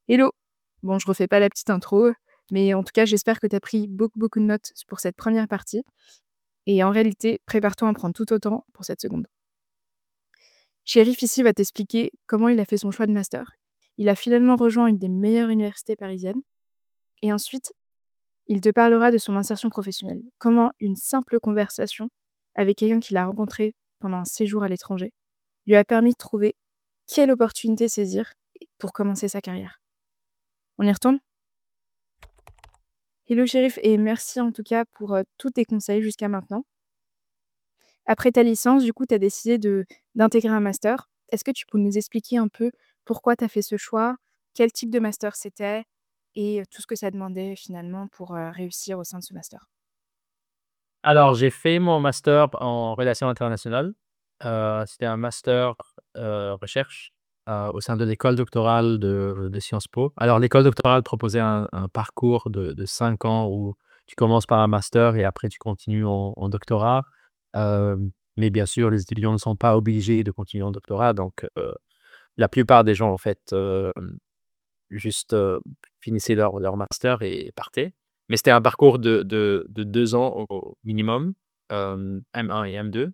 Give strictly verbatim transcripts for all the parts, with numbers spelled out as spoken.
Hello! Bon, je refais pas la petite intro, mais en tout cas, j'espère que tu as pris beaucoup, beaucoup de notes pour cette première partie et en réalité, prépare-toi à en prendre tout autant pour cette seconde. Chérif ici va t'expliquer comment il a fait son choix de master. Il a finalement rejoint une des meilleures universités parisiennes et ensuite, il te parlera de son insertion professionnelle. Comment une simple conversation avec quelqu'un qu'il a rencontré pendant un séjour à l'étranger lui a permis de trouver quelle opportunité saisir pour commencer sa carrière. On y retourne? Hello Chérif et merci en tout cas pour, heu, tous tes conseils jusqu'à maintenant. Après ta licence, du coup, tu as décidé de d'intégrer un master. Est-ce que tu peux nous expliquer un peu pourquoi tu as fait ce choix? Quel type de master c'était? Et heu, tout ce que ça demandait finalement pour, heu, réussir au sein de ce master? Alors, j'ai fait mon master en relations internationales. Heu, c'était un master, heu, recherche, heu, au sein de l'école doctorale de de Sciences Po. Alors l'école doctorale proposait un un parcours de de cinq ans où tu commences par un master et après tu continues en en doctorat. Hem, mais bien sûr, les étudiants ne sont pas obligés de continuer en doctorat, donc heu, la plupart des gens, en fait, hem, juste, heu, finissaient leur leur master et partaient. Mais c'était un parcours de de de deux ans au au minimum, hem, M un et M deux.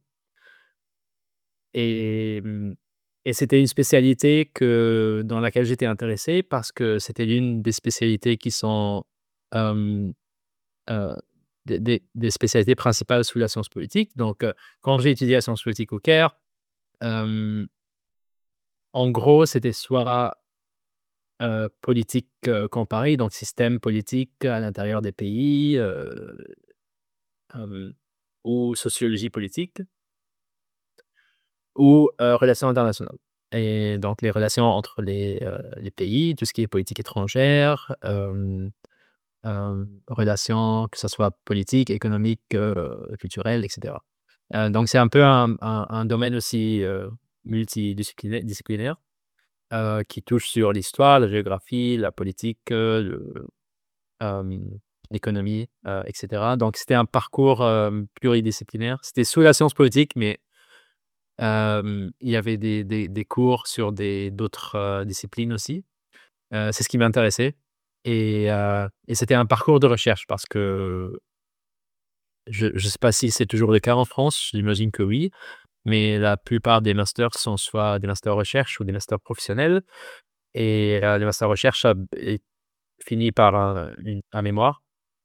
Et mmh et c'était une spécialité que dans laquelle j'étais intéressé parce que c'était l'une des spécialités qui sont, hem, heu, des des des spécialités principales sous la science politique. Donc, heu, quand j'ai étudié la science politique au Caire, hem, en gros, c'était soit, heu, politique, heu, comparée, donc système politique à l'intérieur des pays, heu, hem, ou sociologie politique. Ou, heu, relations internationales et donc les relations entre les, heu, les pays, tout ce qui est politique étrangère, hem, hem, relations que ça soit politique, économique, heu, culturelle et cetera. Heu, donc c'est un peu un un un domaine aussi, heu, multidisciplina disciplinaire, heu, qui touche sur l'histoire, la géographie, la politique, heu, le hem, l'économie, heu et cetera. Donc c'était un parcours, hem, pluridisciplinaire. C'était sous la science politique, mais Hem, il y avait des des des cours sur des d'autres, heu, disciplines aussi. Heu, c'est ce qui m'intéressait et heu et c'était un parcours de recherche parce que je je sais pas si c'est toujours le cas en France, j'imagine que oui, mais la plupart des masters sont soit des masters recherche ou des masters professionnels et heu, le master recherche a est finit par un une un mémoire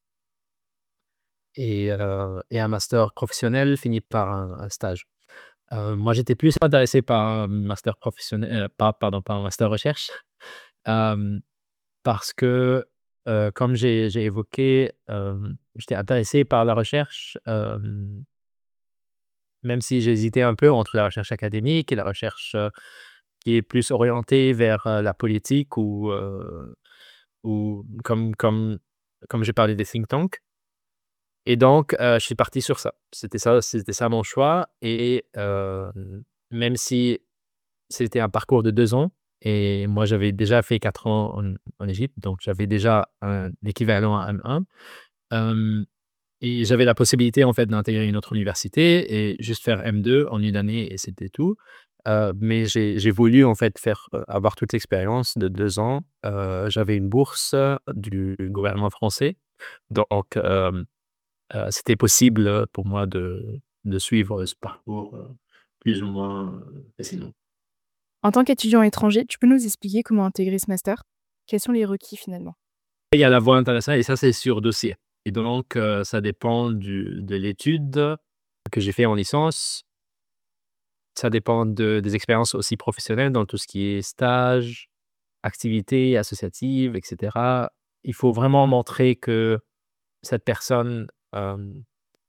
et heu et un master professionnel finit par un un stage. Heu, moi, j'étais plus intéressé par un master professionnel, heu, pas pardon, pas un master recherche, hem, parce que, heu, comme j'ai j'ai évoqué, hem, j'étais intéressé par la recherche, hem, même si j'hésitais un peu entre la recherche académique et la recherche, heu, qui est plus orientée vers, heu, la politique ou, heu, ou comme comme comme j'ai parlé des think tanks et donc heu, je suis parti sur ça. C'était ça c'était ça mon choix et hem, même si c'était un parcours de deux ans et moi, j'avais déjà fait quatre ans en en Égypte, donc j'avais déjà un l'équivalent à M un. Hem et j'avais la possibilité, en fait, d'intégrer une autre université et juste faire M deux en une année et c'était tout. Heu, mais j'ai j'ai voulu, en fait, faire, heu, avoir toute l'expérience de deux ans. Heu, j'avais une bourse du gouvernement français, donc hem, heu, c'était possible, heu, pour moi de de suivre ce parcours, heu, plus ou moins, heu, facilement. En tant qu'étudiant étranger, tu peux nous expliquer comment intégrer ce master? Quels sont les requis finalement? Il y a la voie internationale et ça, c'est sur dossier et donc heu, ça dépend du de l'étude que j'ai fait en licence. Ça dépend de des expériences aussi professionnelles dans tout ce qui est stage, activités associatives et cetera. Il faut vraiment montrer que cette personne, hem,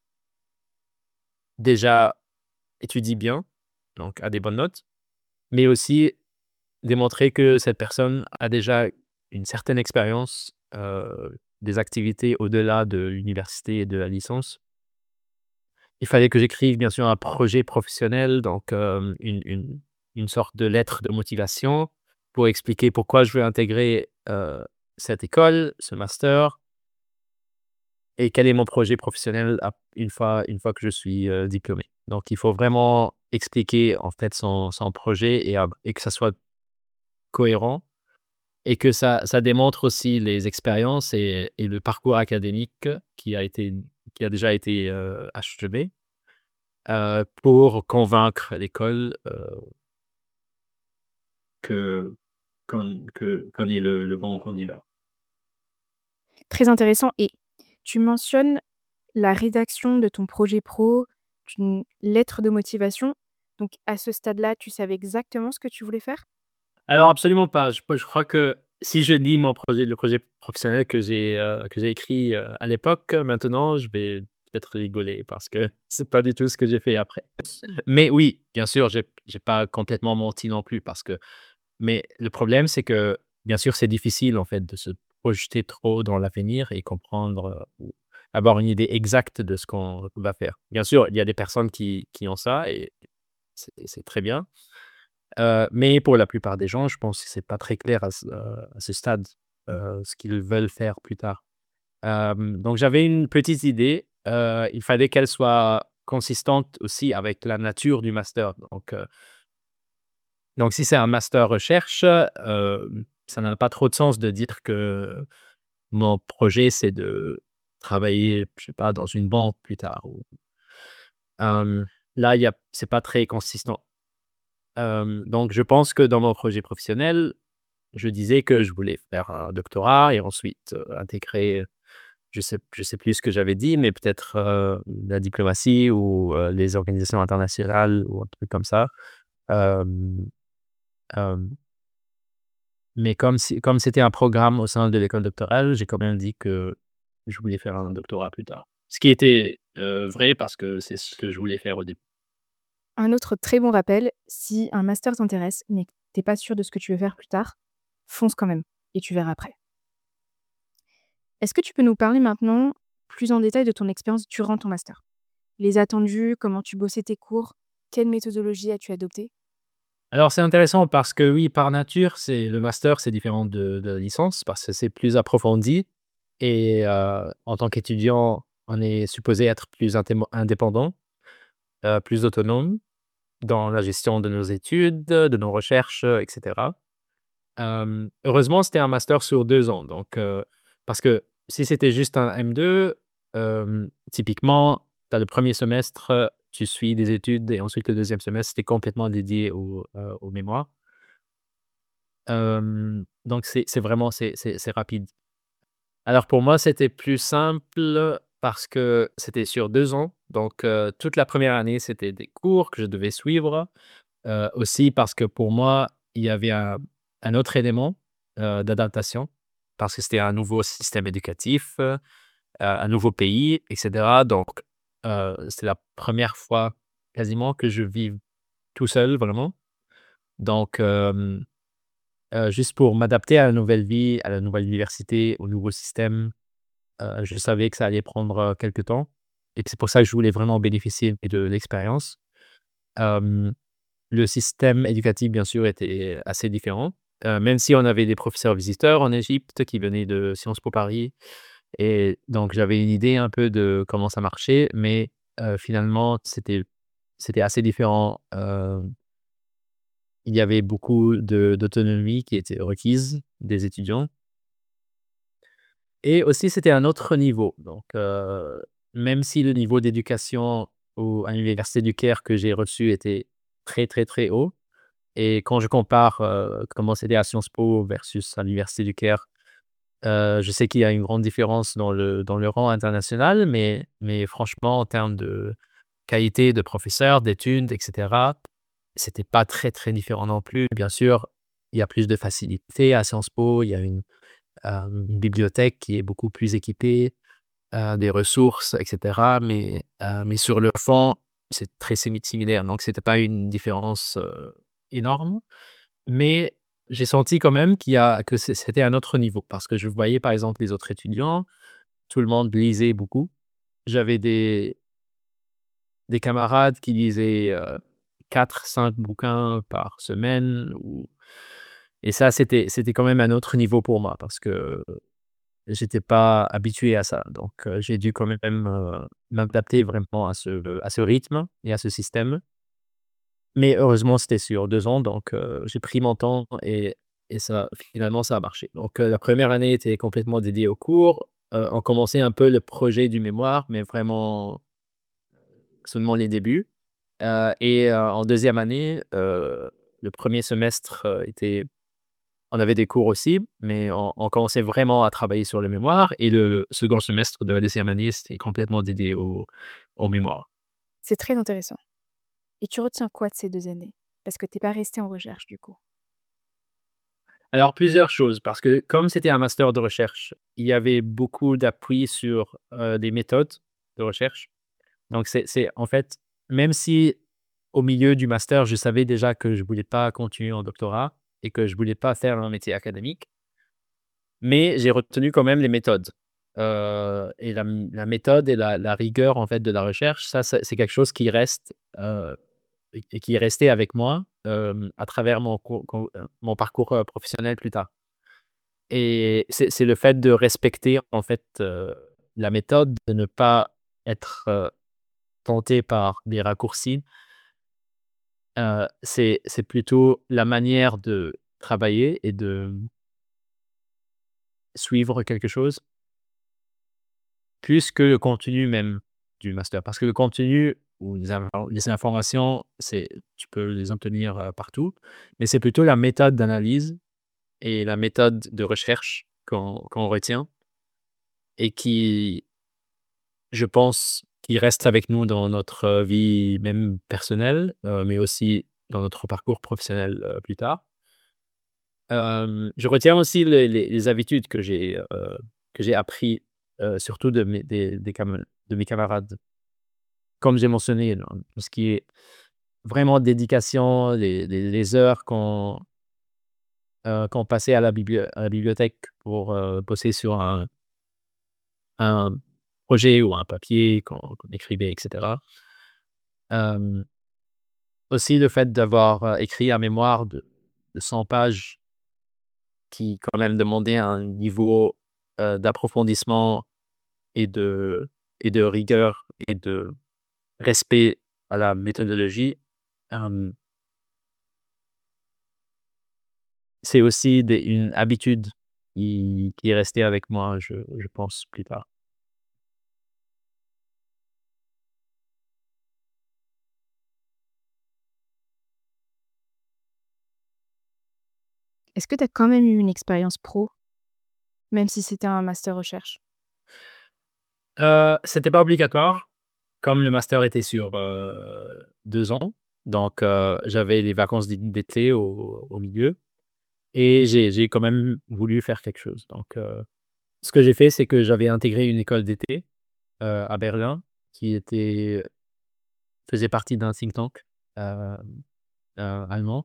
déjà étudie bien, donc a des bonnes notes, mais aussi démontrer que cette personne a déjà une certaine expérience, heu, des activités au-delà de l'université et de la licence. Il fallait que j'écrive bien sûr un projet professionnel, donc hem, une une une sorte de lettre de motivation pour expliquer pourquoi je veux intégrer, heu, cette école, ce master et quel est mon projet professionnel ap une fois une fois que je suis, heu, diplômé. Donc il faut vraiment expliquer en fait son son projet et ab et que ça soit cohérent et que ça ça démontre aussi les expériences et et le parcours académique qui a été qui a déjà été, heu, achevé, heu, pour convaincre l'école, heu, que qu'on que qu'on est le le bon candidat. Très intéressant et tu mentionnes la rédaction de ton projet pro, d'une lettre de motivation. Donc à ce stade-là, tu savais exactement ce que tu voulais faire? Alors absolument pas. Je je crois que si je lis mon projet le projet professionnel que j'ai, heu, que j'ai écrit, heu, à l'époque, euh, maintenant, je vais peut-être rigoler parce que c'est pas du tout ce que j'ai fait après. Mais oui, bien sûr, j'ai j'ai pas complètement menti non plus parce que mais le problème, c'est que, bien sûr, c'est difficile, en fait, de se projeter trop dans l'avenir et comprendre, heu, ou avoir une idée exacte de ce qu'on va faire. Bien sûr, il y a des personnes qui qui ont ça et c'est c'est très bien. Heu, mais pour la plupart des gens, je pense que c'est pas très clair à ce, heu, à ce stade, heu, ce qu'ils veulent faire plus tard. Hem, donc j'avais une petite idée, heu, il fallait qu'elle soit consistante aussi avec la nature du master. Donc, heu, donc si c'est un master recherche, hem, ça n'a pas trop de sens de dire que mon projet, c'est de travailler, je sais pas, dans une banque plus tard ou hem, là, il y a c'est pas très consistant. Hem, donc je pense que dans mon projet professionnel, je disais que je voulais faire un doctorat et ensuite, heu, intégrer, je sais je sais plus ce que j'avais dit, mais peut-être, heu, la diplomatie ou, heu, les organisations internationales ou un truc comme ça. Hem, hem, mais comme si comme c'était un programme au sein de l'école doctorale, j'ai quand même dit que je voulais faire un doctorat plus tard. Ce qui était, heu, vrai parce que c'est ce que je voulais faire au début. Un autre très bon rappel, si un master t'intéresse, mais que tu pas sûr de ce que tu veux faire plus tard, fonce quand même et tu verras après. Est-ce que tu peux nous parler maintenant plus en détail de ton expérience durant ton master? Les attendus, comment tu bossais tes cours, quelle méthodologie as-tu adoptée? Alors c'est intéressant parce que oui, par nature, c'est le master, c'est différent de de la licence parce que c'est plus approfondi et heu, en tant qu'étudiant, on est supposé être plus intémo indépendant, heu, plus autonome dans la gestion de nos études, de nos recherches, heu et cetera. Hem, heureusement, c'était un master sur deux ans donc heu, parce que si c'était juste un M deux, hem, typiquement, tu as le premier semestre, heu, tu suis des études et ensuite le deuxième semestre, c'était complètement dédié au, heu, au mémoire. Hem, donc c'est c'est vraiment c'est c'est c'est rapide. Alors pour moi, c'était plus simple parce que c'était sur deux ans, donc heu, toute la première année, c'était des cours que je devais suivre, heu, aussi parce que pour moi, il y avait un un autre élément, heu, d'adaptation parce que c'était un nouveau système éducatif, heu, un nouveau pays et cetera donc heu, c'est la première fois quasiment que je vis tout seul vraiment donc hem Heu, juste pour m'adapter à la nouvelle vie, à la nouvelle université, au nouveau système, heu, je savais que ça allait prendre, heu, quelque temps et c'est pour ça que je voulais vraiment bénéficier de l'expérience. Hem, le système éducatif, bien sûr, était assez différent, heu, même si on avait des professeurs visiteurs en Égypte qui venaient de Sciences Po Paris et donc j'avais une idée un peu de comment ça marchait, mais heu, finalement, c'était c'était assez différent, hem il y avait beaucoup de d'autonomie qui était requise des étudiants et aussi c'était un autre niveau. Donc, heu, même si le niveau d'éducation au à l'université du Caire que j'ai reçu était très, très, très haut et quand je compare, heu, comment c'était à Sciences Po versus à l'université du Caire, heu, je sais qu'il y a une grande différence dans le dans le rang international, mais mais franchement en termes de qualité de professeurs, d'études et cetera. C'était pas très, très différent non plus. Bien sûr, il y a plus de facilité à Sciences Po, il y a une, hem, une bibliothèque qui est beaucoup plus équipée, heu, des ressources et cetera, mais heu, mais sur le fond, c'est très simi similaire, donc c'était pas une différence, heu, énorme, mais j'ai senti quand même qu'il y a que c'est c'était un autre niveau parce que je voyais, par exemple, les autres étudiants, tout le monde lisait beaucoup. J'avais des Des camarades qui lisaient, heu, quatre cinq bouquins par semaine ou et ça, c'était c'était quand même un autre niveau pour moi parce que j'étais pas habitué à ça. Donc heu, j'ai dû quand même, heu, m'adapter vraiment à ce à ce rythme et à ce système. Mais heureusement, c'était sur deux ans donc heu, j'ai pris mon temps et et ça finalement ça a marché. Donc, heu, la première année était complètement dédiée aux cours. Heu, on commençait un peu le projet du mémoire, mais vraiment seulement les débuts. Heu et heu, en deuxième année, heu, le premier semestre, heu, était on avait des cours aussi, mais on on commençait vraiment à travailler sur le mémoire et le second semestre de la deuxième année, c'était complètement dédié au au mémoire. C'est très intéressant. Et tu retiens quoi de ces deux années? Parce que tu es pas resté en recherche du coup. Alors plusieurs choses, parce que comme c'était un master de recherche, il y avait beaucoup d'appui sur, heu, des méthodes de recherche. Donc c'est c'est en fait, même si au milieu du master, je savais déjà que je voulais pas continuer en doctorat et que je voulais pas faire un métier académique, mais j'ai retenu quand même les méthodes. Heu et la m la méthode et la la rigueur en fait de la recherche, ça c'est c'est quelque chose qui reste, heu et et qui est resté avec moi, hem, à travers mon cours co heu, mon parcours, heu, professionnel plus tard. Et c'est c'est le fait de respecter en fait, heu, la méthode, de ne pas être, heu, tenté par des raccourcis. Heu, c'est c'est plutôt la manière de travailler et de suivre quelque chose plus que le contenu même du master. Parce que le contenu ou les infor les informations, c'est tu peux les obtenir, heu, partout, mais c'est plutôt la méthode d'analyse et la méthode de recherche qu'on qu'on retient et qui, je pense, qui reste avec nous dans notre, heu, vie même personnelle, heu, mais aussi dans notre parcours professionnel, heu, plus tard. Hem, je retiens aussi les les les habitudes que j'ai, heu, que j'ai appris, heu, surtout de mes des des cama de mes camarades. Comme j'ai mentionné, dans tout ce qui est vraiment dédication, les les les heures qu'on, heu, qu'on passait à la biblio à la bibliothèque pour, heu, bosser sur un un projet ou un papier qu'on qu'on écrivait et cetera. Hem, Aussi le fait d'avoir, heu, écrit un mémoire de de cent pages qui quand même demandait un niveau, heu, d'approfondissement et de et de rigueur et de respect à la méthodologie. Hem, c'est aussi des une habitude qui qui est restée avec moi, je je pense, plus tard. Est-ce que tu as quand même eu une expérience pro, même si c'était un master recherche? Heu, c'était pas obligatoire, comme le master était sur, heu, deux ans, donc heu, j'avais les vacances d'é d'été au au milieu et j'ai j'ai quand même voulu faire quelque chose, donc heu, ce que j'ai fait, c'est que j'avais intégré une école d'été, heu, à Berlin, qui était faisait partie d'un think tank, hem, heu, allemand.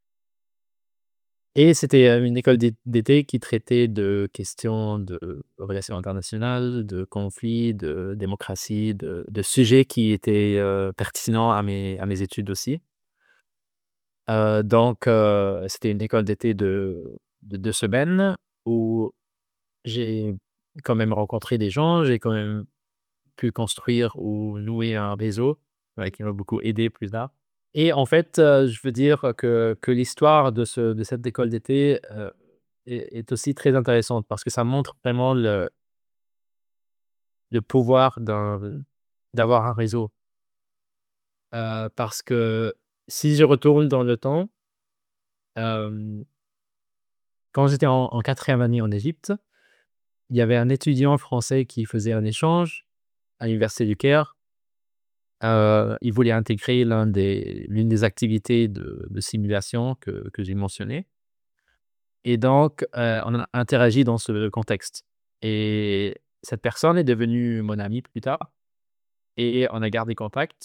Et c'était, heu, une école d'é d'été qui traitait de questions de relations internationales, de conflits, de démocratie, de de sujets qui étaient, heu, pertinents à mes à mes études aussi. Heu, donc heu, c'était une école d'été de de deux semaines où j'ai quand même rencontré des gens, j'ai quand même pu construire ou nouer un réseau, ouais, qui m'a beaucoup aidé plus tard. Et en fait, heu, je veux dire que que l'histoire de ce de cette école d'été, heu, est est aussi très intéressante parce que ça montre vraiment le le pouvoir d'un d'avoir un réseau. Heu, parce que si je retourne dans le temps, hem, quand j'étais en en quatrième année en Égypte, il y avait un étudiant français qui faisait un échange à l'université du Caire. Heu, il voulait intégrer l'un des l'une des activités de de simulation que que j'ai mentionné. Et donc, heu, on a interagi dans ce contexte et cette personne est devenue mon ami plus tard et on a gardé contact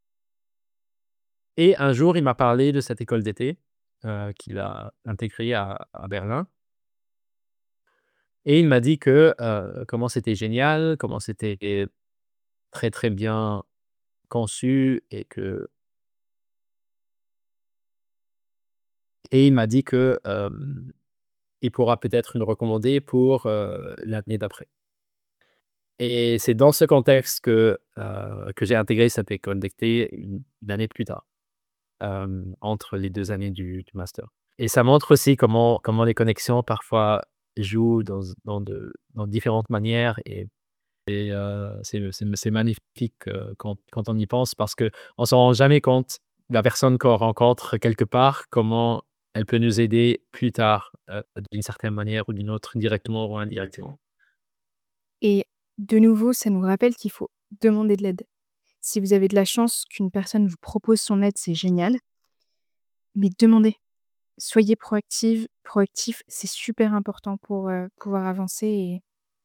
et un jour, il m'a parlé de cette école d'été, heu, qu'il a intégrée à à Berlin et il m'a dit que, heu, comment c'était génial, comment c'était très, très bien conçu et que et il m'a dit que, hem, il pourra peut-être me recommander pour, heu, l'année d'après. Et c'est dans ce contexte que, heu, que j'ai intégré cette école d'été une une année plus tard, hem, entre les deux années du du master. Et ça montre aussi comment comment les connexions parfois jouent dans dans de dans différentes manières et et heu, c'est c'est c'est magnifique, heu, quand quand on y pense parce qu'on s'en rend jamais compte. La personne qu'on rencontre quelque part, comment elle peut nous aider plus tard, heu, d'une certaine manière ou d'une autre, directement ou indirectement. Et de nouveau, ça nous rappelle qu'il faut demander de l'aide. Si vous avez de la chance qu'une personne vous propose son aide, c'est génial, mais demandez. Soyez proactive, proactif, c'est super important pour, heu, pouvoir avancer et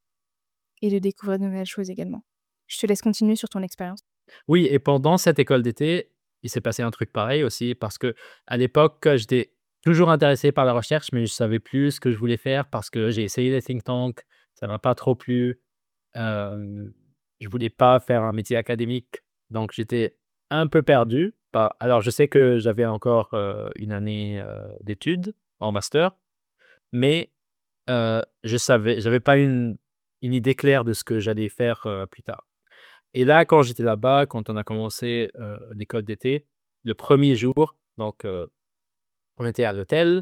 et de découvrir de nouvelles choses également. Je te laisse continuer sur ton expérience. Oui et pendant cette école d'été, il s'est passé un truc pareil aussi parce que à l'époque, heu, j'étais toujours intéressé par la recherche, mais je savais plus ce que je voulais faire parce que j'ai essayé les think tanks, ça m'a pas trop plu. Hem, je voulais pas faire un métier académique, donc j'étais un peu perdu. Pas alors je sais que j'avais encore, heu, une année, heu, d'études en master, mais, heu, je savais j'avais pas une une idée claire de ce que j'allais faire, heu, plus tard. Et là, quand j'étais là-bas, quand on a commencé, heu, l'école d'été, le premier jour, donc, heu, on était à l'hôtel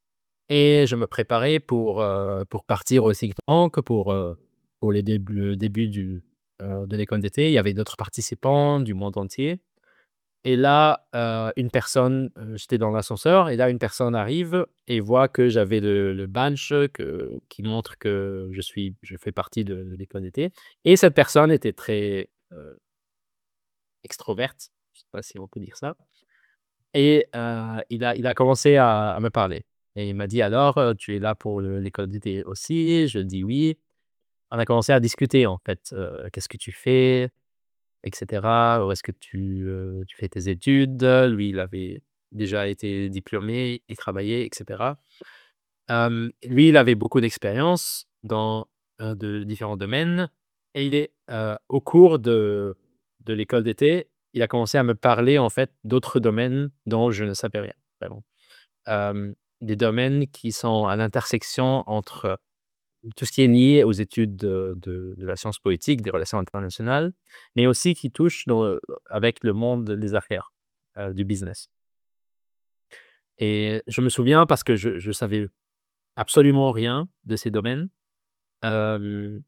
et je me préparais pour, heu, pour partir au think tank pour, heu, pour les débuts le début du, heu, de l'école d'été. Il y avait d'autres participants du monde entier et là, heu, une personne, heu, j'étais dans l'ascenseur et là, une personne arrive et voit que j'avais le le badge que qui montre que je suis je fais partie de de l'école d'été et cette personne était très, heu extroverte, je sais pas si on peut dire ça et heu, il a il a commencé à à me parler et il m'a dit: «Alors, heu, tu es là pour le l'école d'été aussi?» Je dis: «Oui». On a commencé à discuter en fait, heu, «Qu'est-ce que tu fais?» et cetera. «Où est-ce que tu, heu, tu fais tes études?» Lui, il avait déjà été diplômé, il travaillait et cetera. Hem, lui, il avait beaucoup d'expérience dans, heu, de différents domaines et il est, heu, au cours de de l'école d'été, il a commencé à me parler, en fait, d'autres domaines dont je ne savais rien, vraiment. Hem, des domaines qui sont à l'intersection entre tout ce qui est lié aux études de de de la science politique, des relations internationales, mais aussi qui touchent dans, heu, avec le monde des affaires, heu, du business et je me souviens parce que je je savais absolument rien de ces domaines. Hem,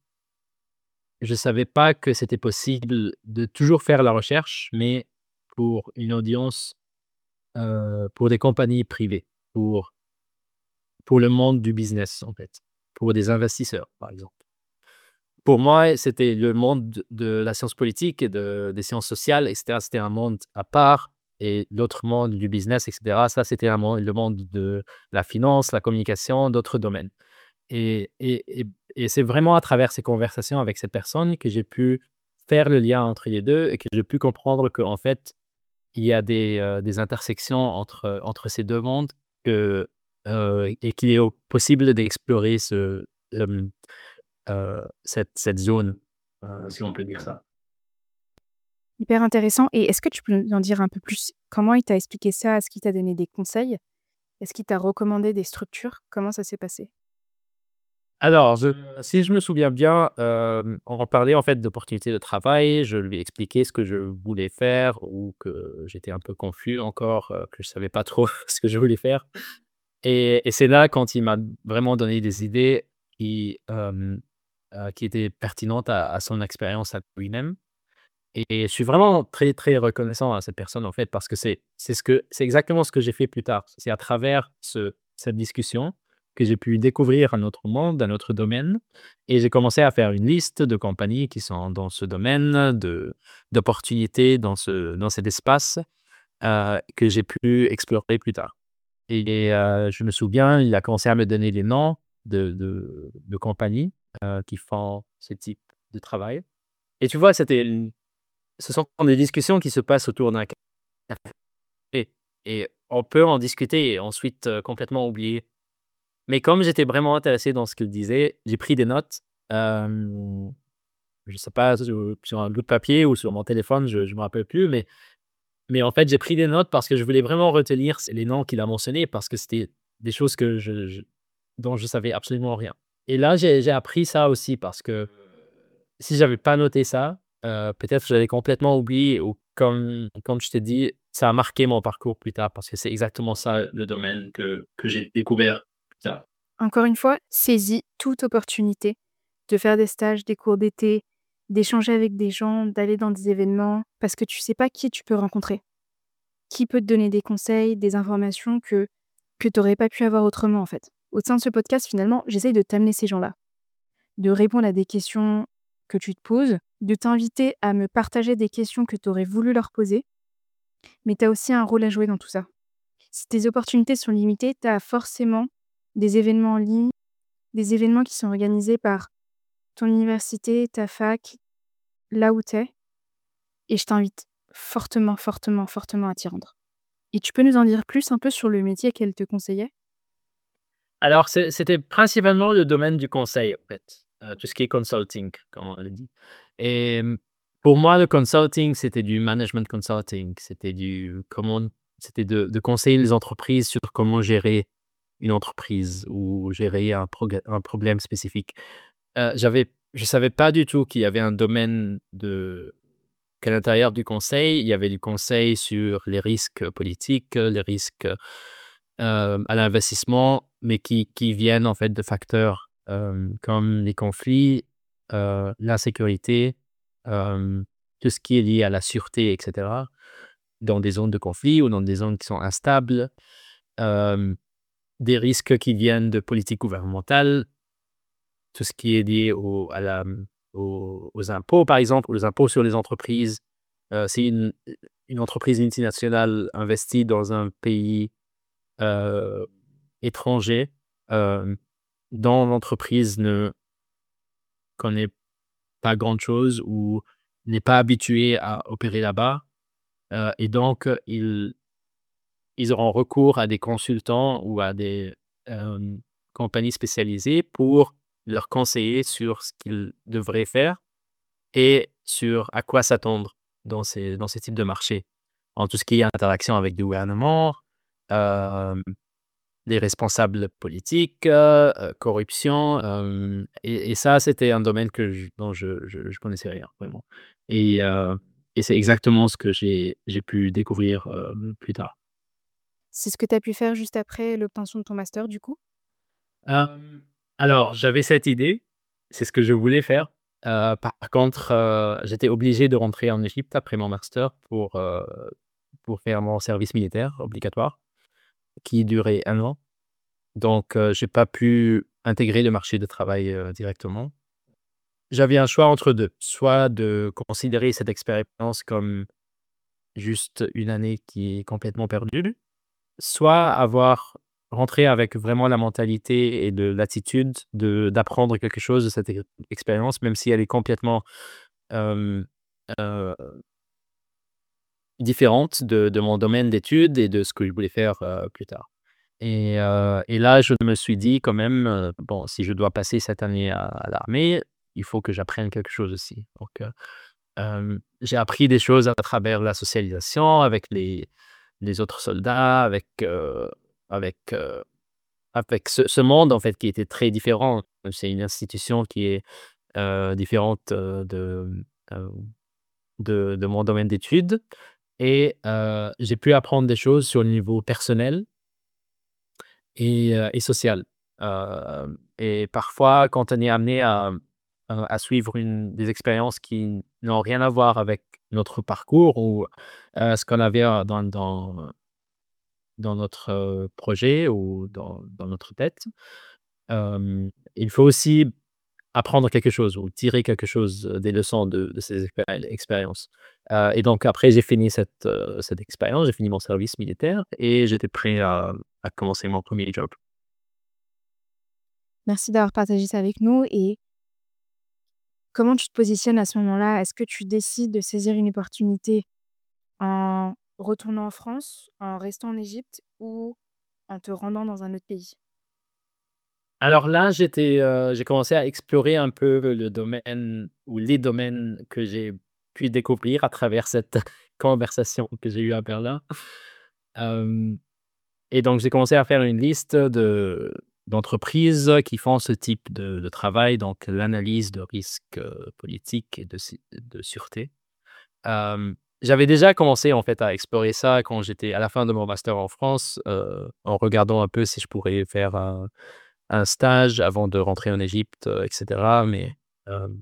je savais pas que c'était possible de toujours faire la recherche, mais pour une audience, heu, pour des compagnies privées, pour pour le monde du business, en fait, pour des investisseurs, par exemple. Pour moi, c'était le monde de de la science politique et de des sciences sociales et cetera, c'était un monde à part et l'autre monde du business et cetera, ça, c'était un monde le monde de la finance, la communication, d'autres domaines. Et et et et c'est vraiment à travers ces conversations avec cette personne que j'ai pu faire le lien entre les deux et que j'ai pu comprendre qu'en fait, il y a des, heu, des intersections entre, entre ces deux mondes que, heu et qu'il est au possible d'explorer ce, hem, heu, cette cette zone, heu, si on peut dire ça. Hyper intéressant et est-ce que tu peux nous en dire un peu plus? Comment il t'a expliqué ça? Est-ce qu'il t'a donné des conseils? Est-ce qu'il t'a recommandé des structures? Comment ça s'est passé? Alors, je si je me souviens bien, hem, on parlait en fait d'opportunités de travail. Je lui ai expliqué ce que je voulais faire ou que j'étais un peu confus encore, heu, que je savais pas trop ce que je voulais faire et et c'est là quand il m'a vraiment donné des idées qui, hem, heu, qui étaient pertinentes à à son expérience à lui-même et je suis vraiment très, très reconnaissant à cette personne en fait parce que c'est c'est ce que c'est exactement ce que j'ai fait plus tard. C'est à travers ce cette discussion que j'ai pu découvrir un autre monde, un autre domaine et j'ai commencé à faire une liste de compagnies qui sont dans ce domaine, de d'opportunités dans ce dans cet espace, heu, que j'ai pu explorer plus tard et heu, je me souviens, il a commencé à me donner les noms de de de compagnies, heu, qui font ce type de travail et tu vois, c'était une ce sont des discussions qui se passent autour d'un café et on peut en discuter et ensuite, heu, complètement oublier. Mais comme j'étais vraiment intéressé dans ce qu'il disait, j'ai pris des notes, hem, je sais pas sur sur un bout de papier ou sur mon téléphone, je je me rappelle plus, mais mais en fait, j'ai pris des notes parce que je voulais vraiment retenir c les noms qu'il a mentionnés parce que c'était des choses que je je dont je savais absolument rien. Et là, j'ai j'ai appris ça aussi parce que si j'avais pas noté ça, heu, peut-être j'allais complètement oublier ou comme comme je t'ai dit, ça a marqué mon parcours plus tard parce que c'est exactement ça le domaine que que j'ai découvert plus tard. Encore une fois, saisis toute opportunité de faire des stages, des cours d'été, d'échanger avec des gens, d'aller dans des événements, parce que tu sais pas qui tu peux rencontrer. Qui peut te donner des conseils, des informations que que tu aurais pas pu avoir autrement, en fait. Au sein de ce podcast, finalement, j'essaye de t'amener ces gens-là, de répondre à des questions que tu te poses, de t'inviter à me partager des questions que tu aurais voulu leur poser, mais tu as aussi un rôle à jouer dans tout ça. Si tes opportunités sont limitées, tu as forcément des événements en ligne, des événements qui sont organisés par ton université, ta fac, là où tu es, et je t'invite fortement, fortement, fortement à t'y rendre. Et tu peux nous en dire plus un peu sur le métier qu'elle te conseillait? Alors c'est c'était principalement le domaine du conseil, en fait, heu, tout ce qui est consulting, comme on le dit et mmh, pour moi, le consulting, c'était du management consulting, c'était du comment c'était de de conseiller les entreprises sur comment gérer une entreprise ou gérer un progr un problème spécifique. Heu, j'avais je savais pas du tout qu'il y avait un domaine de qu'à l'intérieur du conseil, il y avait du conseil sur les risques politiques, les risques, heu, à l'investissement, mais qui qui viennent en fait de facteurs, hem, comme les conflits, heu, l'insécurité, hem, tout ce qui est lié à la sûreté et cetera, dans des zones de conflit ou dans des zones qui sont instables, hem, des risques qui viennent de politiques gouvernementales, tout ce qui est lié au à la, mmh, aux aux impôts, par exemple, ou les impôts sur les entreprises. Heu, si une une entreprise multinationale investit dans un pays, heu, étranger, hem, dont l'entreprise ne connaît pas grand-chose ou n'est pas habituée à opérer là-bas, heu et donc heu, ils ils auront recours à des consultants ou à des, hem, compagnies spécialisées pour leur conseiller sur ce qu'ils devraient faire et sur à quoi s'attendre dans ces dans ces types de marchés. En tout ce qui est interaction avec du gouvernement, hem, les responsables politiques, heu heu, corruption, hem et et ça, c'était un domaine que je dont je je je connaissais rien, vraiment et heu et c'est exactement ce que j'ai j'ai pu découvrir, hem, plus tard. C'est ce que tu as pu faire juste après l'obtention de ton master, du coup? Hem, alors j'avais cette idée, c'est ce que je voulais faire. Heu, par contre, heu, j'étais obligé de rentrer en Égypte après mon master pour, heu, pour faire mon service militaire obligatoire qui durait un an. Donc, heu, j'ai pas pu intégrer le marché du travail, heu, directement. J'avais un choix entre deux, soit de considérer cette expérience comme juste une année qui est complètement perdue, soit avoir rentré avec vraiment la mentalité et de l'attitude de d'apprendre quelque chose de cette ex expérience, même si elle est complètement, hem, heu, différente de de mon domaine d'études et de ce que je voulais faire, heu, plus tard. Et heu et là, je me suis dit quand même, heu: «Bon, si je dois passer cette année à à l'armée, il faut que j'apprenne quelque chose aussi». Donc heu, hem, j'ai appris des choses à travers la socialisation avec les les autres soldats, avec, heu, avec, heu, avec ce ce monde en fait qui était très différent. C'est une institution qui est, heu, différente, heu, de, hem, de de mon domaine d'études et heu, j'ai pu apprendre des choses sur le niveau personnel et heu et social. Hem et parfois, quand on est amené à, heu, à suivre une des expériences qui n'ont rien à voir avec notre parcours ou, heu, ce qu'on avait, heu, dans dans dans notre, heu, projet ou dans dans notre tête, hem, il faut aussi apprendre quelque chose ou tirer quelque chose, heu, des leçons de de ces expé expériences. Heu et donc après j'ai fini cette, heu, cette expérience, j'ai fini mon service militaire et j'étais prêt à à commencer mon premier job. Merci d'avoir partagé ça avec nous et comment tu te positionnes à ce moment-là? Est-ce que tu décides de saisir une opportunité en retournant en France, en restant en Égypte ou en te rendant dans un autre pays? Alors là, j'étais, heu, j'ai commencé à explorer un peu le domaine ou les domaines que j'ai pu découvrir à travers cette conversation que j'ai eue à Berlin. Hem et donc j'ai commencé à faire une liste de d'entreprises qui font ce type de de travail, donc l'analyse de risques, heu, politiques et de sé de sûreté. Hem, j'avais déjà commencé en fait à explorer ça quand j'étais à la fin de mon master en France, heu, en regardant un peu si je pourrais faire un un stage avant de rentrer en Égypte, heu, et cetera. Mais, hem,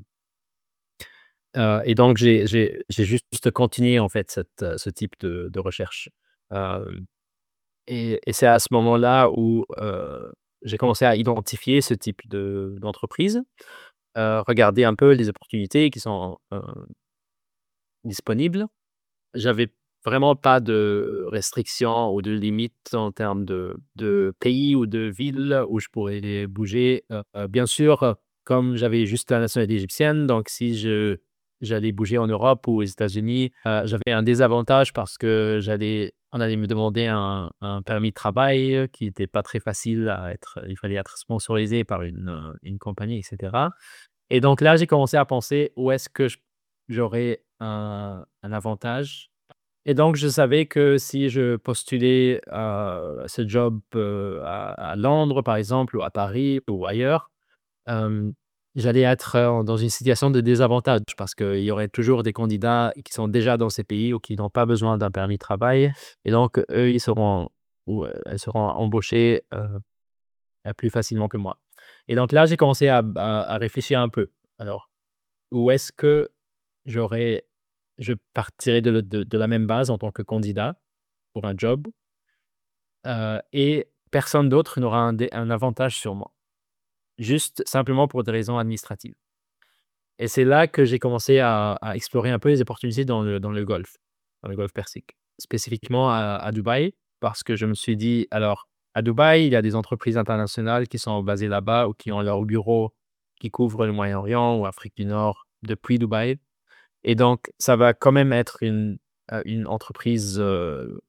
heu et donc j'ai j'ai j'ai juste continué en fait cette, heu, ce type de de recherche. Hem et et c'est à ce moment-là où, heu, j'ai commencé à identifier ce type de d'entreprise, heu, regarder un peu les opportunités qui sont, heu, disponibles. J'avais vraiment pas de restrictions ou de limites en termes de de pays ou de villes où je pourrais bouger. Heu heu, bien sûr, heu, comme j'avais juste la nationalité égyptienne, donc si je j'allais bouger en Europe ou aux États-Unis, heu, j'avais un désavantage parce que j'allais on allait me demander un un permis de travail, heu, qui était pas très facile à être il fallait être sponsorisé par une, heu, une compagnie et cetera. Et donc là, j'ai commencé à penser où est-ce que j j'aurais un un avantage et donc je savais que si je postulais à ce job, heu, à à Londres, par exemple, ou à Paris ou ailleurs, hem, j'allais être, heu, dans une situation de désavantage parce qu'il y aurait toujours des candidats qui sont déjà dans ces pays ou qui n'ont pas besoin d'un permis de travail et donc eux, ils seront ou heu, elles seront embauchées, heu, heu, plus facilement que moi. Et donc là, j'ai commencé à b à à réfléchir un peu. Alors, où est-ce que j'aurais je partirais de le de de la même base en tant que candidat pour un job, heu et personne d'autre n'aura un dé un avantage sur moi, juste simplement pour des raisons administratives. Et c'est là que j'ai commencé à à explorer un peu les opportunités dans le dans le Golfe, dans le Golfe Persique, spécifiquement à à Dubaï, parce que je me suis dit: «Alors, à Dubaï, il y a des entreprises internationales qui sont basées là-bas ou qui ont leurs bureaux qui couvrent le Moyen-Orient ou Afrique du Nord depuis Dubaï et donc ça va quand même être une, heu, une entreprise, heu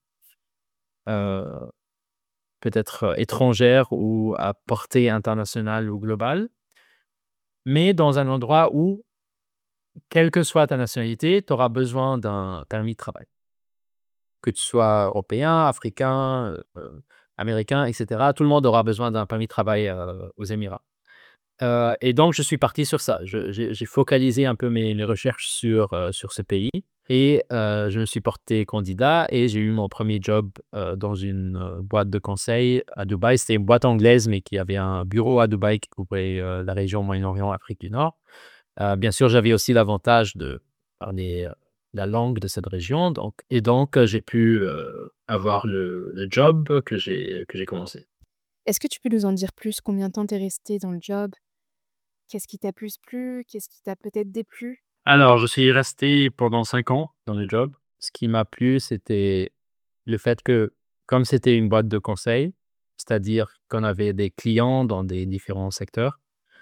heu, peut-être, heu, étrangère ou à portée internationale ou globale, mais dans un endroit où quelle que soit ta nationalité, tu auras besoin d'un permis de travail. Que tu sois européen, africain, heu heu, américain et cetera, tout le monde aura besoin d'un permis de travail, heu, aux Émirats. Heu et donc je suis parti sur ça. Je j'ai j'ai focalisé un peu mes mes recherches sur, heu, sur ce pays et heu, je me suis porté candidat et j'ai eu mon premier job, heu, dans une, heu, boîte de conseil à Dubaï. C'était une boîte anglaise, mais qui avait un bureau à Dubaï qui couvrait, heu, la région Moyen-Orient, Afrique du Nord. Heu, bien sûr, j'avais aussi l'avantage de parler, heu, la langue de cette région donc et donc heu, j'ai pu, heu, avoir le le job que j'ai que j'ai commencé. Est-ce que tu peux nous en dire plus? Combien de temps tu es resté dans le job? Qu'est-ce qui t'a plus plu? Qu'est-ce qui t'a peut-être déplu? Alors, je suis resté pendant cinq ans dans le job. Ce qui m'a plu, c'était le fait que, comme c'était une boîte de conseil, c'est-à-dire qu'on avait des clients dans des différents secteurs,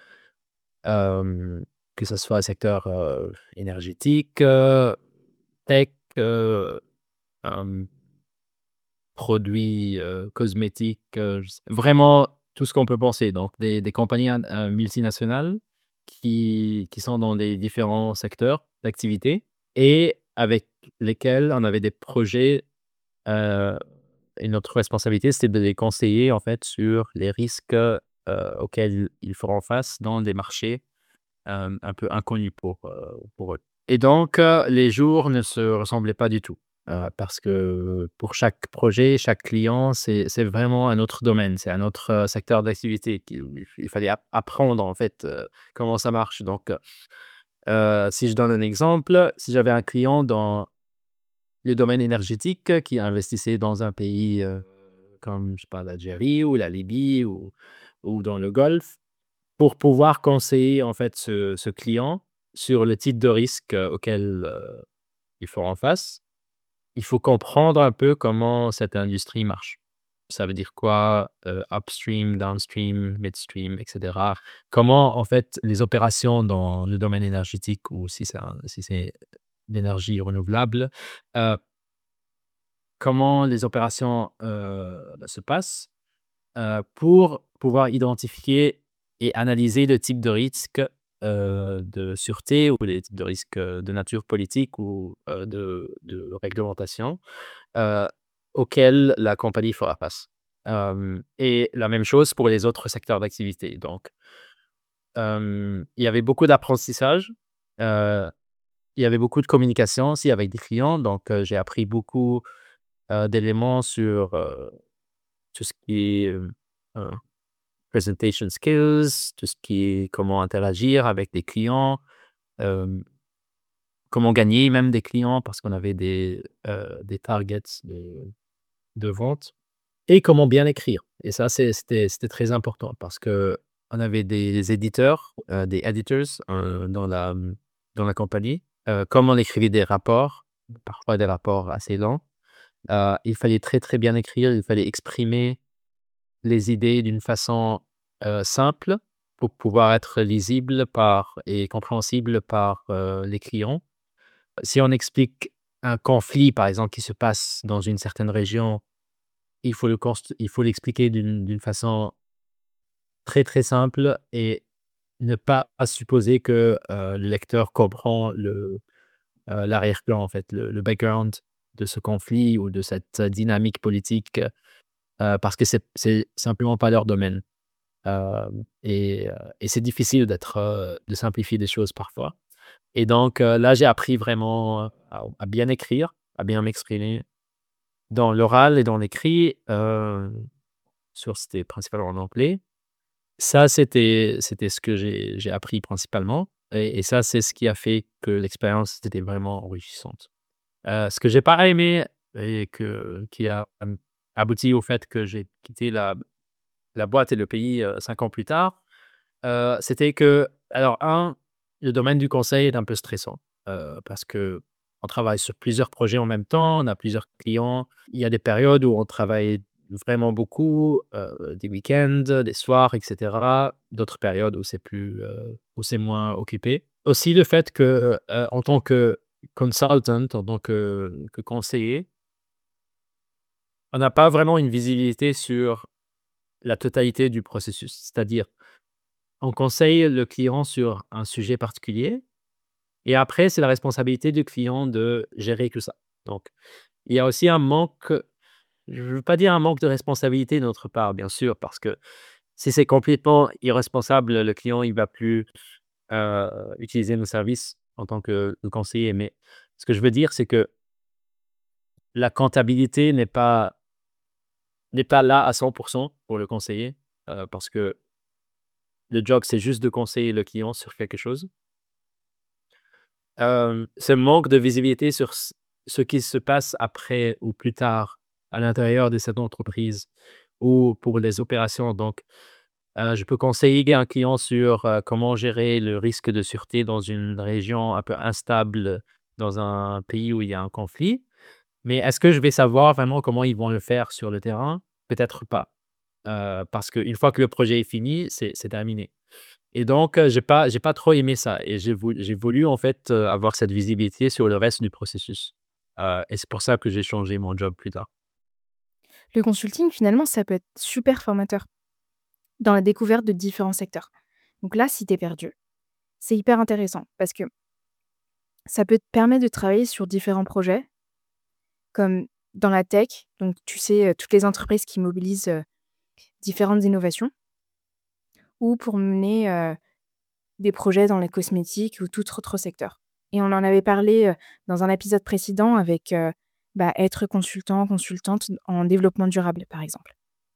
hem, que ce soit secteur, heu, énergétique, heu, tech, heu, hem, produits, heu, cosmétiques, heu, je sais vraiment tout ce qu'on peut penser. Donc des des compagnies in heu, multinationales qui qui sont dans des différents secteurs d'activité et avec lesquels on avait des projets, heu et notre responsabilité, c'était de les conseiller, en fait, sur les risques, heu, auxquels ils feront face dans des marchés, hem, un peu inconnus pour, heu, pour eux. Et donc, heu, les jours ne se ressemblaient pas du tout, heu, parce que pour chaque projet, chaque client, c'est c'est vraiment un autre domaine, c'est un autre, heu, secteur d'activité qu'il il fallait ap apprendre, en fait, heu, comment ça marche. Donc, heu heu, si je donne un exemple, si j'avais un client dans le domaine énergétique qui investissait dans un pays, heu, comme, je sais pas, l'Algérie ou la Libye ou ou dans le Golfe, pour pouvoir conseiller, en fait, ce ce client sur le type de risque, heu, auquel, heu, ils feront face, il faut comprendre un peu comment cette industrie marche. Ça veut dire quoi, heu, upstream, downstream, midstream et cetera. Comment, en fait, les opérations dans le domaine énergétique ou si c'est un si c'est l'énergie renouvelable, heu comment les opérations, heu, bah, se passent, heu, pour pouvoir identifier et analyser le type de risque, heu, de sûreté ou les types de risques, heu, de nature politique ou, heu, de de réglementation, heu, auxquels la compagnie fera face. Hem et la même chose pour les autres secteurs d'activité. Donc, hem, il y avait beaucoup d'apprentissage, heu il y avait beaucoup de communication aussi avec des clients, donc heu, j'ai appris beaucoup, heu, d'éléments sur, heu, tout ce qui est, heu heu, presentation skills, tout ce qui est comment interagir avec des clients, hem, comment gagner même des clients parce qu'on avait des, heu, des targets de de vente et comment bien écrire et ça c'est c'était c'était très important parce qu'on avait des éditeurs, heu, des editors, heu, dans la, mmh, dans la compagnie, heu, comme on écrivait des rapports, parfois des rapports assez lents, heu, il fallait très, très bien écrire, il fallait exprimer les idées d'une façon, heu, simple pour pouvoir être lisible par et compréhensible par, heu, les clients. Si on explique un conflit, par exemple, qui se passe dans une certaine région, il faut le const il faut l'expliquer d'une d'une façon très, très simple et ne pas supposer que, heu, le lecteur comprend le, heu, l'arrière-plan, en fait, le le background de ce conflit ou de cette dynamique politique, heu, parce que c'est c'est simplement pas leur domaine. Hem et heu et c'est difficile d'être, heu, de simplifier des choses parfois et donc heu, là, j'ai appris vraiment, heu, à à bien écrire, à bien m'exprimer dans l'oral et dans l'écrit, heu, sur c'était principalement en anglais. Ça, c'était c'était ce que j'ai j'ai appris principalement et et ça, c'est ce qui a fait que l'expérience était vraiment enrichissante. Heu, ce que j'ai pas aimé et que qui a, hem, abouti au fait que j'ai quitté la la boîte et le pays, heu, cinq ans plus tard, heu, c'était que alors un, le domaine du conseil est un peu stressant, heu, parce qu'on travaille sur plusieurs projets en même temps, on a plusieurs clients. Il y a des périodes où on travaille vraiment beaucoup, heu, des week-ends, des soirs et cetera. D'autres périodes où c'est plus, heu, où c'est moins occupé. Aussi le fait que, heu, en tant que consultant, en tant que que conseiller, on n'a pas vraiment une visibilité sur la totalité du processus. C'est-à-dire, on conseille le client sur un sujet particulier et après, c'est la responsabilité du client de gérer tout ça. Donc, il y a aussi un manque, je ne veux pas dire un manque de responsabilité de notre part, bien sûr, parce que si c'est complètement irresponsable, le client, il va plus, heu, utiliser nos services en tant que que conseiller. Mais ce que je veux dire, c'est que la comptabilité n'est pas n'est pas là à cent pour cent pour le conseiller, heu, parce que le job, c'est juste de conseiller le client sur quelque chose. Hem, ce manque de visibilité sur ce ce qui se passe après ou plus tard à l'intérieur de cette entreprise ou pour les opérations. Donc, heu, je peux conseiller un client sur, heu, comment gérer le risque de sûreté dans une région un peu instable, dans un pays où il y a un conflit. Mais est-ce que je vais savoir vraiment comment ils vont le faire sur le terrain? Peut-être pas, heu, parce qu'une fois que le projet est fini, c'est c'est terminé. Et donc, heu, j'ai pas j'ai pas trop aimé ça et j'ai voulu j'ai voulu en fait, heu, avoir cette visibilité sur le reste du processus, heu et c'est pour ça que j'ai changé mon job plus tard. Le consulting, finalement, ça peut être super formateur dans la découverte de différents secteurs. Donc là, si tu es perdu, c'est hyper intéressant parce que ça peut te permettre de travailler sur différents projets, comme dans la tech, donc tu sais, heu, toutes les entreprises qui mobilisent, heu, différentes innovations ou pour mener, heu, des projets dans les cosmétiques ou tout autre secteur. Et on en avait parlé, heu, dans un épisode précédent avec, heu, bah, être consultant, consultante en développement durable, par exemple.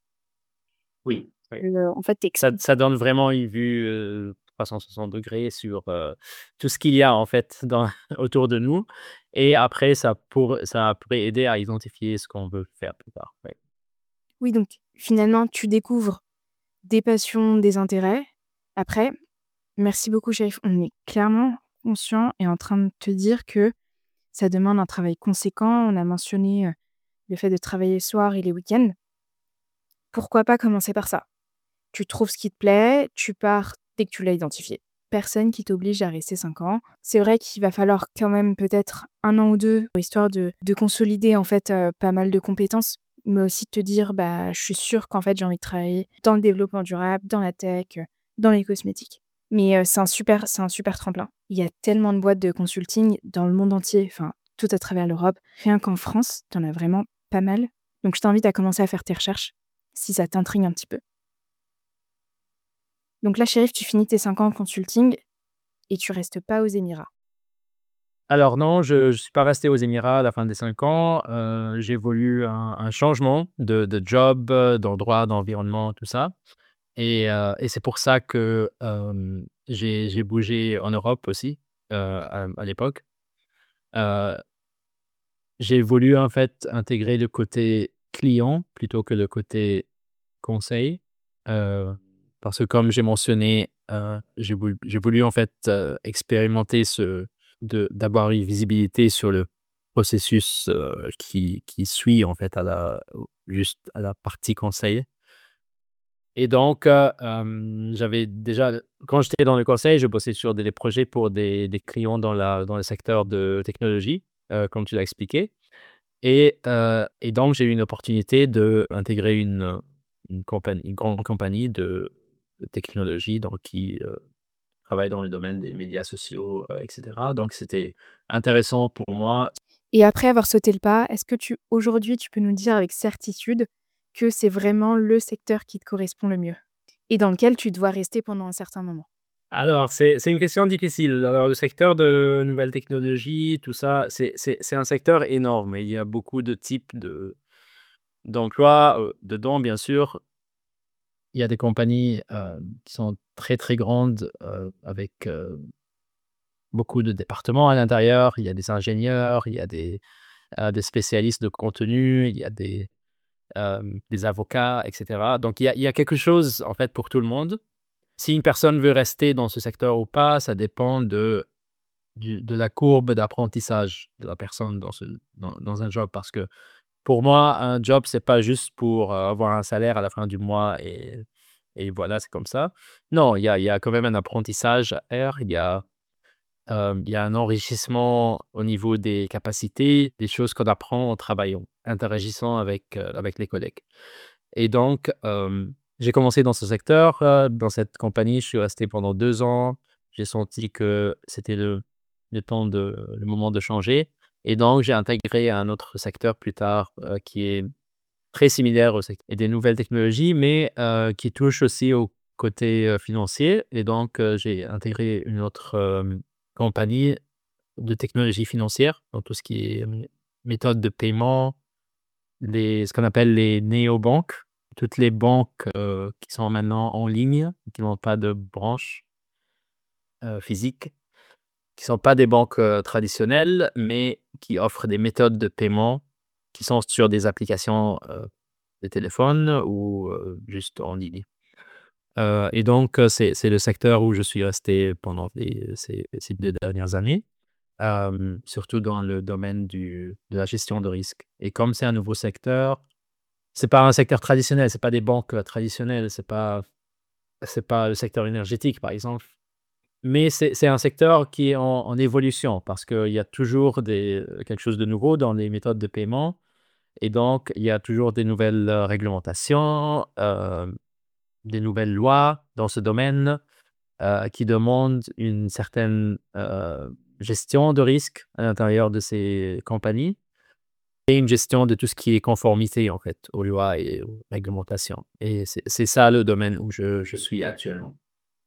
Oui, oui. Heu, en fait, tu Ça ça donne vraiment une vue, heu, trois cent soixante degrés sur, heu, tout ce qu'il y a en fait dans autour de nous et après ça pour ça pourrait aider à identifier ce qu'on veut faire plus tard, ouais. oui, donc finalement, tu découvres des passions, des intérêts. Après, merci beaucoup, chérif. On est clairement conscient et en train de te dire que ça demande un travail conséquent. On a mentionné, heu, le fait de travailler le soir et les week-ends. Pourquoi pas commencer par ça? Tu trouves ce qui te plaît, tu pars dès que tu l'as identifié. Personne qui t'oblige à rester cinq ans. C'est vrai qu'il va falloir quand même peut-être un an ou deux histoire de de consolider en fait, heu, pas mal de compétences, mais aussi de te dire: «Bah, je suis sûre qu'en fait j'ai envie de travailler dans le développement durable, dans la tech, heu, dans les cosmétiques». Mais, heu, c'est un super c'est un super tremplin. Il y a tellement de boîtes de consulting dans le monde entier, enfin tout à travers l'Europe. Rien qu'en France, tu en as vraiment pas mal. Donc je t'invite à commencer à faire tes recherches, si ça t'intrigue un petit peu. Donc là, Chérif, tu finis tes cinq ans en consulting et tu restes pas aux Émirats. Alors non, je ne suis pas resté aux Émirats à la fin des cinq ans. Heu, j'ai voulu un un changement de de job, heu, d'endroit, d'environnement, tout ça et heu et c'est pour ça que, hem, j'ai j'ai bougé en Europe aussi, heu, à à l'époque. Heu, j'ai voulu en fait intégrer le côté client plutôt que le côté conseil, heu, parce que comme j'ai mentionné, heu, j'ai voulu j'ai voulu en fait, heu, expérimenter ce de d'avoir une visibilité sur le processus, heu, qui qui suit en fait à la au juste à la partie conseil et donc heu, hem, j'avais déjà quand j'étais dans le conseil, je bossais sur des des projets pour des des clients dans la dans le secteur de technologie, heu, comme tu l'as expliqué. Et heu et donc j'ai eu une opportunité d'intégrer une, heu, une compagnie une grande compagnie de de technologie donc qui, heu, travaille dans le domaine des médias sociaux, heu et cetera. Donc c'était intéressant pour moi. Et après avoir sauté le pas, est-ce que tu aujourd'hui, tu peux nous dire avec certitude que c'est vraiment le secteur qui te correspond le mieux et dans lequel tu dois rester pendant un certain moment? Alors c'est c'est une question difficile. Alors le secteur de nouvelles technologies, tout ça, c'est c'est c'est un secteur énorme et il y a beaucoup de types de d'emplois, heu, dedans bien sûr. Il y a des compagnies, heu, qui sont très, très grandes, heu, avec, heu beaucoup de départements à l'intérieur, il y a des ingénieurs, il y a des, heu, des spécialistes de contenu, il y a des, hem, des avocats et cetera. Donc il y a il y a quelque chose, en fait, pour tout le monde. Si une personne veut rester dans ce secteur ou pas, ça dépend de du de la courbe d'apprentissage de la personne dans ce dans dans un job. Parce que pour moi, un job, c'est pas juste pour, heu, avoir un salaire à la fin du mois et et voilà, c'est comme ça. Non, il y a il y a quand même un apprentissage à faire, il y a Hem, il y a un enrichissement au niveau des capacités, des choses qu'on apprend en travaillant, interagissant avec, heu, avec les collègues et donc hem, j'ai commencé dans ce secteur, heu, dans cette compagnie, je suis resté pendant deux ans. J'ai senti que c'était le le temps de le moment de changer et donc j'ai intégré un autre secteur plus tard, heu, qui est très similaire au sect et des nouvelles technologies mais heu, qui touche aussi au côté, heu, financier et donc heu, j'ai intégré une autre, hem, compagnie de technologie financière, dans tout ce qui est, mmh, méthode de paiement, les ce qu'on appelle les néobanques, toutes les banques, heu, qui sont maintenant en ligne, qui n'ont pas de branche, heu, physique, qui sont pas des banques, heu, traditionnelles, mais qui offrent des méthodes de paiement qui sont sur des applications, heu, de téléphone ou, heu, juste en ligne. Heu et donc heu, c'est c'est le secteur où je suis resté pendant les ces ces deux dernières années. Hem, surtout dans le domaine du de la gestion de risque et comme c'est un nouveau secteur, c'est pas un secteur traditionnel, c'est pas des banques, heu, traditionnelles, c'est pas c'est pas le secteur énergétique, par exemple. Mais c'est c'est un secteur qui est en en évolution parce qu'il y a toujours des quelque chose de nouveau dans les méthodes de paiement et donc il y a toujours des nouvelles, heu, réglementations, hem, des nouvelles lois dans ce domaine, heu, qui demandent une certaine, heu, gestion de risque à l'intérieur de ces compagnies et une gestion de tout ce qui est conformité, en fait, aux lois et aux réglementations et c'est c'est ça le domaine où je je suis actuellement.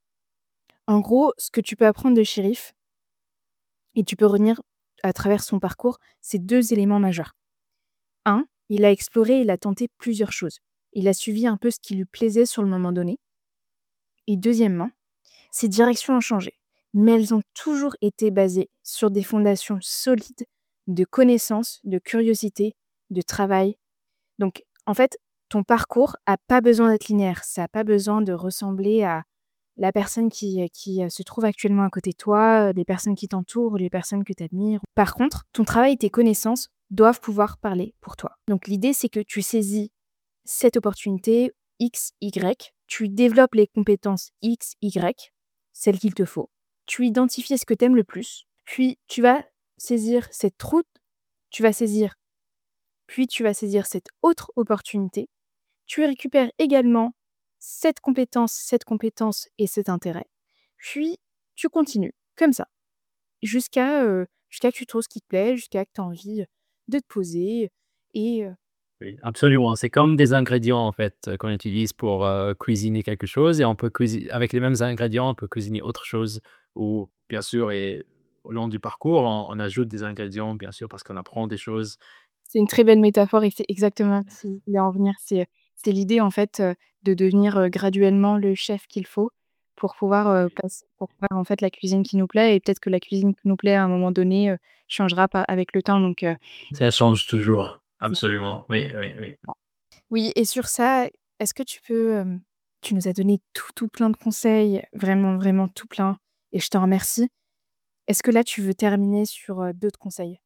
En gros, ce que tu peux apprendre de Chérif et tu peux retenir à travers son parcours, c'est deux éléments majeurs. Un, il a exploré, il a tenté plusieurs choses. Il a suivi un peu ce qui lui plaisait sur le moment donné et deuxièmement, ses directions ont changé, mais elles ont toujours été basées sur des fondations solides de connaissances, de curiosité, de travail. Donc, en fait, ton parcours a pas besoin d'être linéaire. Ça a pas besoin de ressembler à la personne qui, heu, qui, heu, se trouve actuellement à côté de toi, heu, les personnes qui t'entourent, les personnes que tu admires. Par contre, ton travail et tes connaissances doivent pouvoir parler pour toi. Donc l'idée, c'est que tu saisis cette opportunité X, Y, tu développes les compétences X, Y, celles qu'il te faut. Tu identifies ce que tu aimes le plus, puis tu vas saisir cette route, tu vas saisir puis tu vas saisir cette autre opportunité. Tu récupères également cette compétence, cette compétence et cet intérêt. Puis tu continues comme ça jusqu'à, heu, jusqu'à que tu trouves ce qui te plaît, jusqu'à que tu as envie, de te poser et heu Oui, absolument, c'est comme des ingrédients, en fait, heu, qu'on utilise pour, heu, cuisiner quelque chose et on peut cuisi avec les mêmes ingrédients, on peut cuisiner autre chose ou bien sûr et au long du parcours, on on ajoute des ingrédients, bien sûr, parce qu'on apprend des choses. C'est une très belle métaphore et c'est exactement ce qui voulais en venir. C'est, heu, c'est l'idée en fait, heu, de devenir, heu, graduellement le chef qu'il faut pour pouvoir, heu, Oui. pass pour faire en fait la cuisine qui nous plaît et peut-être que la cuisine qui nous plaît à un moment donné, heu, changera pas avec le temps donc heu, Ça change toujours. c'est Absolument. Oui, oui, oui. oui et sur ça, est-ce que tu peux, hem tu nous as donné tout, tout plein de conseils, vraiment, vraiment tout plein et je t'en remercie. Est-ce que là, tu veux terminer sur, heu, d'autres conseils?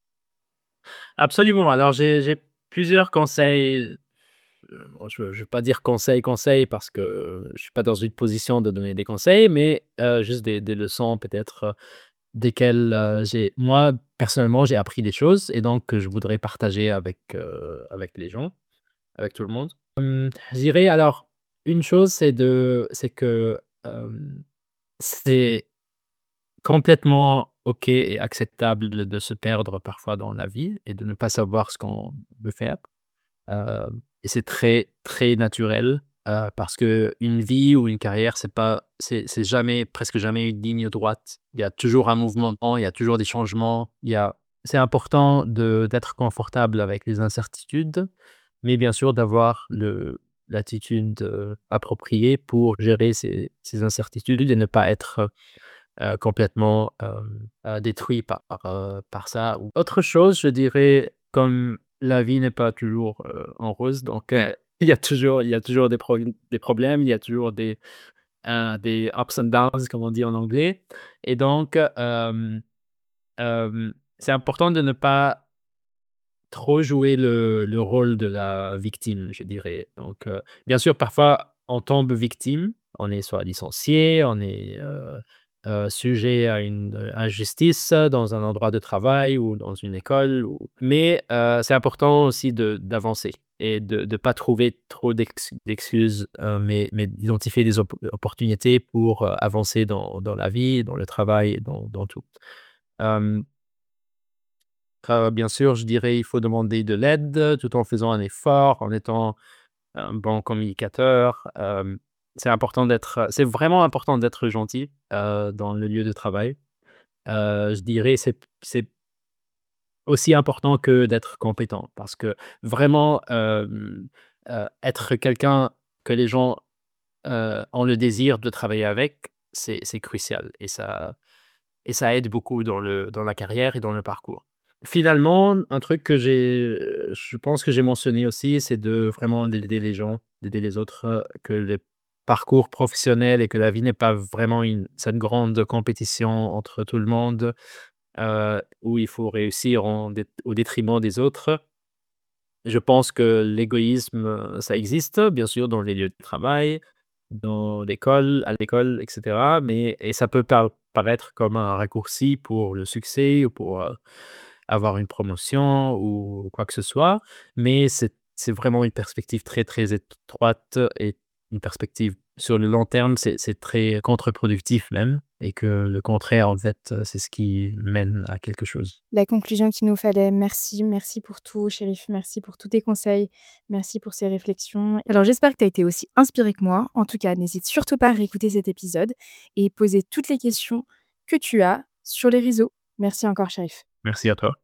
Absolument. Alors j'ai j'ai plusieurs conseils. Heu, bon, je ne vais pas dire conseil, conseil parce que, heu, je suis pas dans une position de donner des conseils, mais heu, juste des des leçons peut-être, heu, desquelles, heu, j'ai moi, personnellement, j'ai appris des choses et donc que je voudrais partager avec, heu, avec les gens, avec tout le monde. Hem, je dirais alors, une chose, c'est de c'est que, hem, c'est complètement OK et acceptable de de se perdre parfois dans la vie et de ne pas savoir ce qu'on veut faire. Heu et c'est très, très naturel, heu, parce qu'une vie ou une carrière, c'est pas c'est c'est jamais, presque jamais une ligne droite. Il y a toujours un mouvement, il y a toujours des changements, il y a c'est important de d'être confortable avec les incertitudes, mais bien sûr d'avoir le l'attitude, heu, appropriée pour gérer ces ces incertitudes et ne pas être, heu, complètement, hem, heu, détruit par, heu, par ça ou autre chose, je dirais, comme la vie n'est pas toujours, heu, en rose, donc heu, il y a toujours il y a toujours des pro des problèmes, il y a toujours des, heu, des ups and downs comme on dit en anglais et donc hem, hem, c'est important de ne pas trop jouer le le rôle de la victime, je dirais. Donc, heu, bien sûr, parfois, on tombe victime, on est soit licencié, on est, heu heu, sujet à une, heu, injustice dans un endroit de travail ou dans une école ou mais, heu, c'est important aussi de d'avancer et de de pas trouver trop d'ex d'excuses, heu, mais mais d'identifier des op opportunités pour, heu, avancer dans dans la vie, dans le travail, dans dans tout. Hem Heu, bien sûr, je dirais, il faut demander de l'aide, tout en faisant un effort, en étant un bon communicateur. Hem, c'est important d'être, c'est vraiment important d'être gentil, heu, dans le lieu de travail. Heu, je dirais, c'est c'est aussi important que d'être compétent parce que vraiment, hem, heu, être quelqu'un que les gens, heu, ont le désir de travailler avec, c'est c'est crucial et ça et ça aide beaucoup dans le dans la carrière et dans le parcours. Finalement, un truc que j'ai, heu, je pense que j'ai mentionné aussi, c'est de vraiment d'aider les gens, d'aider les autres, heu, que les parcours professionnels et que la vie n'est pas vraiment une cette grande compétition entre tout le monde, heu, où il faut réussir en dét au détriment des autres. Je pense que l'égoïsme, heu, ça existe, bien sûr, dans les lieux de travail, dans l'école à l'école et cetera, mais et ça peut par paraître comme un raccourci pour le succès ou pour, heu, avoir une promotion ou quoi que ce soit, mais c'est c'est vraiment une perspective très, très étroite et une perspective sur le long terme, c'est c'est très contre-productif même et que le contraire, en fait, heu, c'est ce qui mène à quelque chose. La conclusion qu'il nous fallait. Merci, merci pour tout, chérif. Merci pour tous tes conseils. Merci pour ces réflexions. Alors, j'espère que tu as été aussi inspiré que moi. En tout cas, n'hésite surtout pas à réécouter cet épisode et poser toutes les questions que tu as sur les réseaux. Merci encore, chérif. Merci à toi.